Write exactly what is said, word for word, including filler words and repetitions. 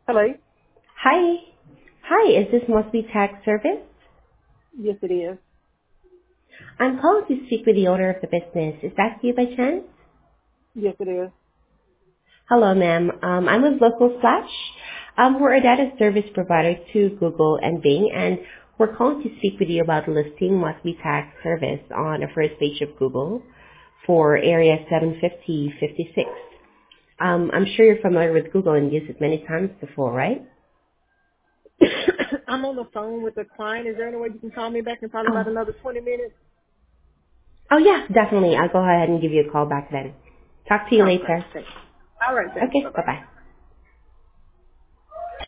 Hello? Hi. Hi, is this Mosby Tax Service? Yes, it is. I'm calling to speak with the owner of the business. Is that you by chance? Yes, it is. Hello, ma'am. Um, I'm with Local Flash. Um, we're a data service provider to Google and Bing, and we're calling to speak with you about listing Mosby Tax Service on the first page of Google for Area seven fifty fifty-six. Um, I'm sure you're familiar with Google and used it many times before, right? I'm on the phone with a client. Is there any way you can call me back in probably about Oh. another twenty minutes? Oh, yeah, definitely. I'll go ahead and give you a call back then. Talk to you All right. later. Thanks. All right. Thanks. Okay, Bye-bye. bye-bye.